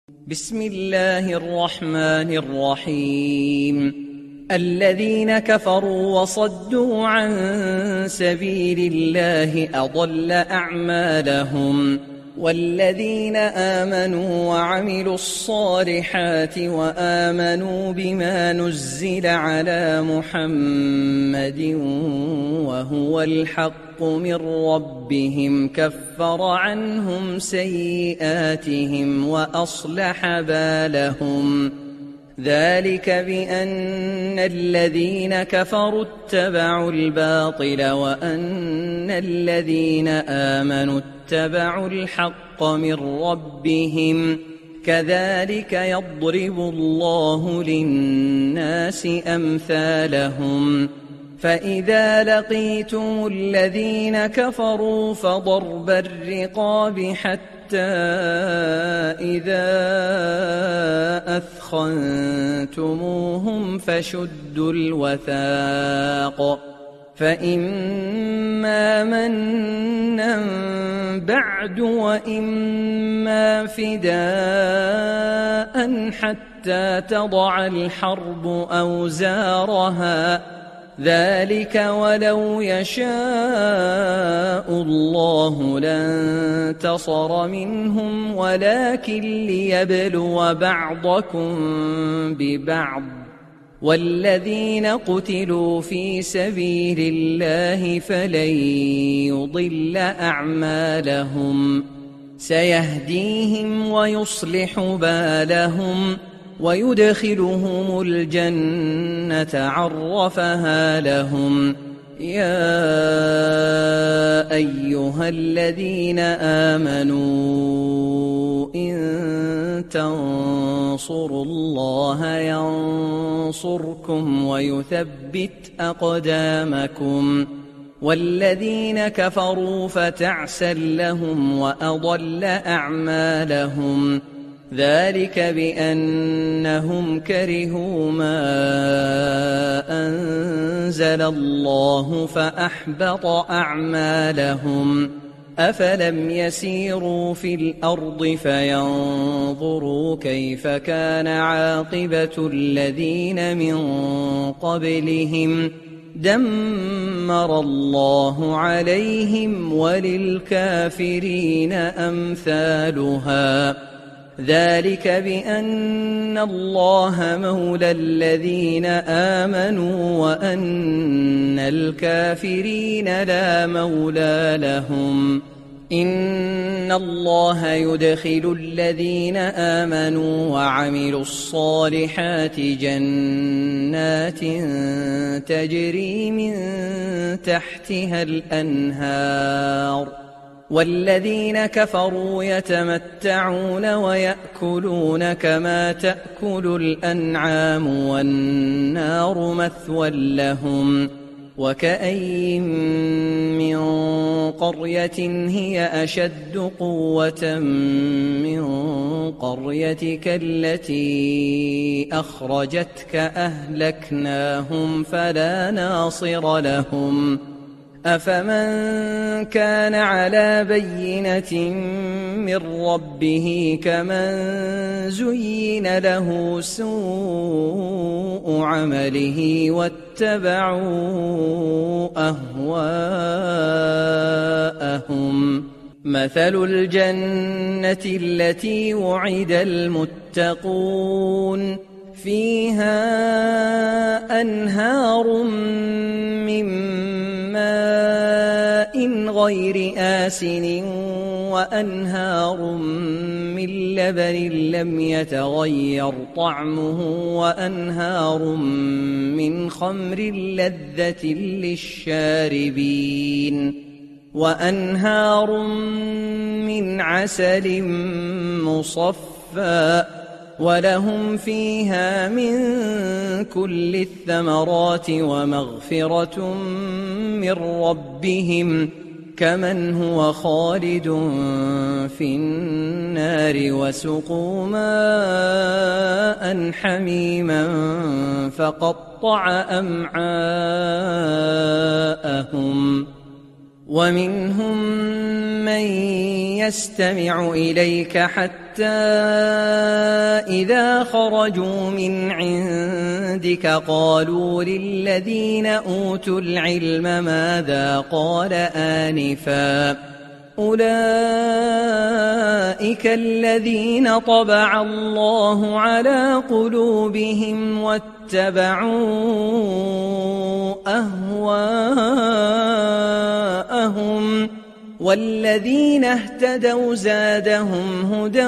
بسم الله الرحمن الرحيم. الذين كفروا وصدوا عن سبيل الله أضل أعمالهم، والذين آمنوا وعملوا الصالحات وآمنوا بما نزل على محمد وهو الحق من ربهم كفر عنهم سيئاتهم وأصلح بالهم. ذلك بأن الذين كفروا اتبعوا الباطل وأن الذين آمنوا اتبعوا الحق من ربهم، كذلك يضرب الله للناس أمثالهم. فإذا لقيتم الذين كفروا فضرب الرقاب حتى إذا أثخنتموهم فشدوا الوثاق، فإما منا بعد وإما فداء حتى تضع الحرب أوزارها، ذلك ولو يشاء الله لانتصر منهم ولكن ليبلو بعضكم ببعض، والذين قتلوا في سبيل الله فلن يضل أعمالهم، سيهديهم ويصلح بالهم ويدخلهم الجنة عرفها لهم. يا أيها الذين آمنوا إن تنصروا الله ينصركم ويثبت أقدامكم، والذين كفروا فتعسا لهم وأضل أعمالهم، ذلك بأنهم كرهوا ما أنزل الله فأحبط أعمالهم. أفلم يسيروا في الأرض فينظروا كيف كان عاقبة الذين من قبلهم، دمر الله عليهم وللكافرين أمثالها، ذلك بأن الله مولى الذين آمنوا وأن الكافرين لا مولى لهم. إن الله يدخل الذين آمنوا وعملوا الصالحات جنات تجري من تحتها الأنهار، والذين كفروا يتمتعون ويأكلون كما تأكل الأنعام والنار مثوى لهم. وكأين من قرية هي أشد قوة من قريتك التي أخرجتك أهلكناهم فلا ناصر لهم. أفمن كان على بينة من ربه كمن زين له سوء عمله واتبعوا أهواءهم. مثل الجنة التي وعد المتقون فيها أنهار من ماء غير آسن وأنهار من لبن لم يتغير طعمه وأنهار من خمر لذة للشاربين وأنهار من عسل مصفى، ولهم فيها من كل الثمرات ومغفرة من ربهم كمن هو خالد في النار وسقوا ماء حميما فقطع أمعاءهم. ومنهم من يستمع إليك حتى وإذا خرجوا من عندك قالوا للذين أوتوا العلم ماذا قال آنفا أولئك الذين طبع الله على قلوبهم واتبعوا أهواءهم والذين اهتدوا زادهم هدى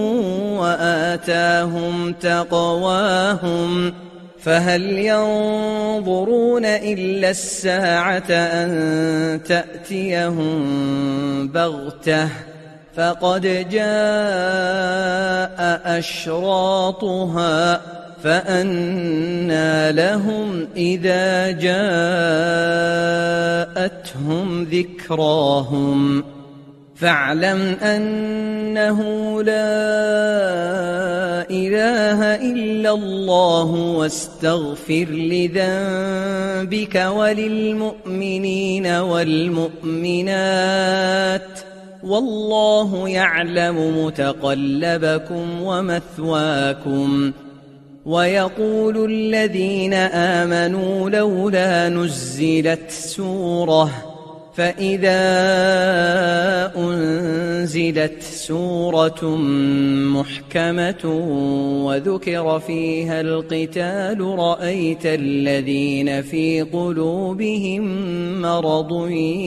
وآتاهم تقواهم فهل ينظرون إلا الساعة أن تأتيهم بغتة فقد جاء أشراطها فأنى لهم إذا جاءتهم ذكراهم فاعلم أنه لا إله إلا الله واستغفر لذنبك وللمؤمنين والمؤمنات والله يعلم متقلبكم ومثواكم ويقول الذين آمنوا لولا نزلت سورة فإذا أنزلت سورة محكمة وذكر فيها القتال رأيت الذين في قلوبهم مرض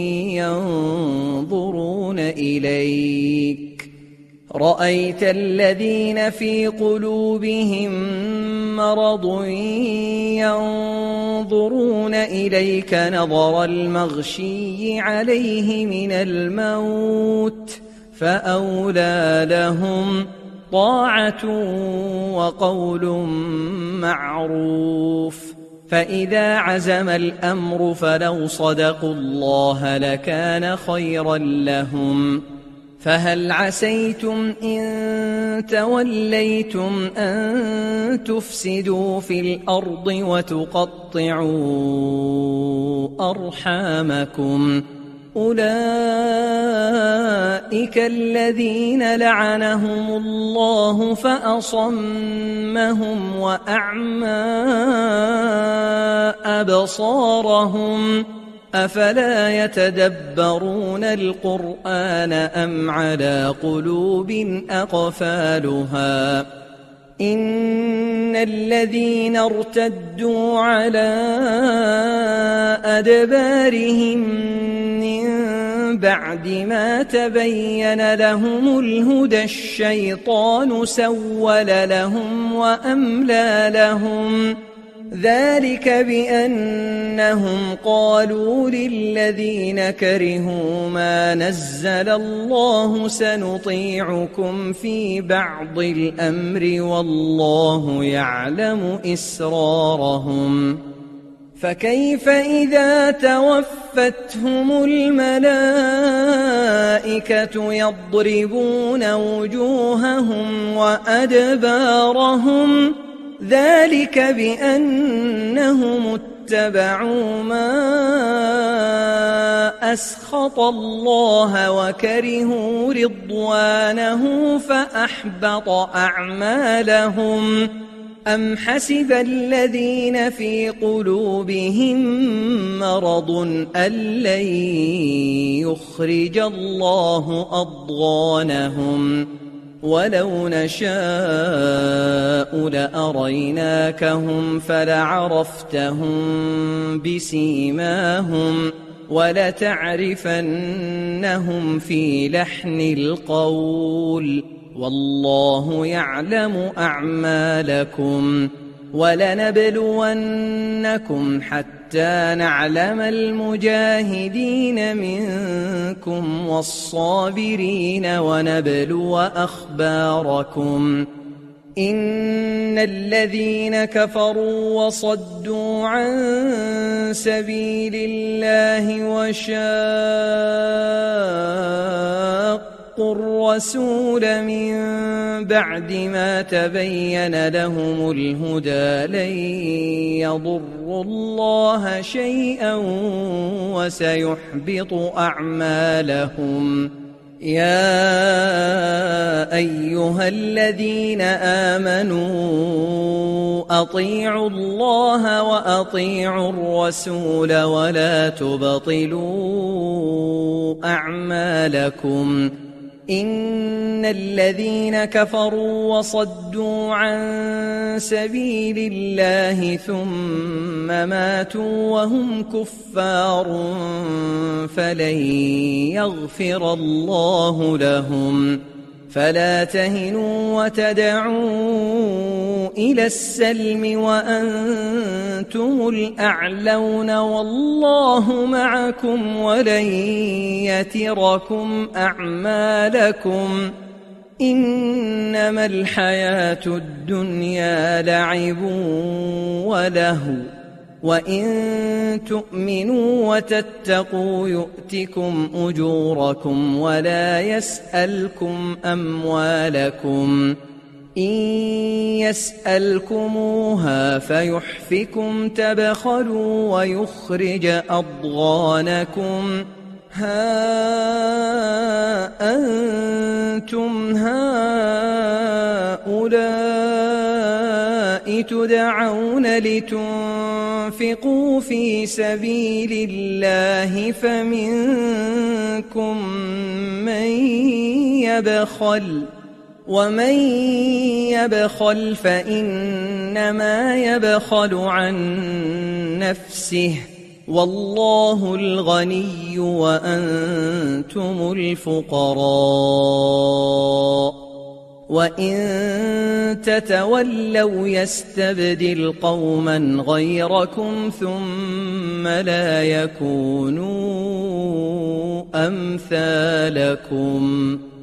ينظرون إليك رأيت الذين في قلوبهم مرض ينظرون إليك نظر المغشي عليه من الموت فأولى لهم طاعة وقول معروف فإذا عزم الأمر فلو صدقوا الله لكان خيرا لهم فهل عسيتم إن توليتم أن تفسدوا في الأرض وتقطعوا أرحامكم أولئك الذين لعنهم الله فأصمهم وأعمى أبصارهم أفلا يتدبرون القرآن أم على قلوب أقفالها إن الذين ارتدوا على أدبارهم من بعد ما تبين لهم الهدى الشيطان سول لهم وأملى لهم ذلك بأنهم قالوا للذين كرهوا ما نزل الله سنطيعكم في بعض الأمر والله يعلم إسرارهم فكيف إذا توفتهم الملائكة يضربون وجوههم وأدبارهم ذلك بأنهم اتبعوا ما أسخط الله وكرهوا رضوانه فأحبط أعمالهم أم حسب الذين في قلوبهم مرض أن لن يخرج الله أضغانهم ولو نشاء لأريناكهم فلعرفتهم بسيماهم ولتعرفنهم في لحن القول والله يعلم أعمالكم ولنبلونكم حتى نعلم المجاهدين منكم والصابرين ونبلو أخباركم إن الذين كفروا وصدوا عن سبيل الله وشاقوا الرسول من بعد ما تبين لهم الهدى لن يضروا الله شيئا وسيحبط أعمالهم يا أيها الذين آمنوا أطيعوا الله وأطيعوا الرسول ولا تبطلوا أعمالكم إن الذين كفروا وصدوا عن سبيل الله ثم ماتوا وهم كفار فلن يغفر الله لهم فلا تهنوا وتدعوا إلى السلم وأنتم الأعلون والله معكم ولن يتركم أعمالكم إنما الحياة الدنيا لعب ولهو وإن تؤمنوا وتتقوا يؤتكم أجوركم ولا يسألكم أموالكم إن يسألكموها فيحفكم تبخلوا ويخرج أضغانكم ها أنتم هؤلاء تدعون لتنفقوا في سبيل الله فمنكم من يبخل ومن يبخل فإنما يبخل عن نفسه والله الغني وأنتم الفقراء وإن تتولوا يستبدل قوما غيركم ثم لا يكونوا أمثالكم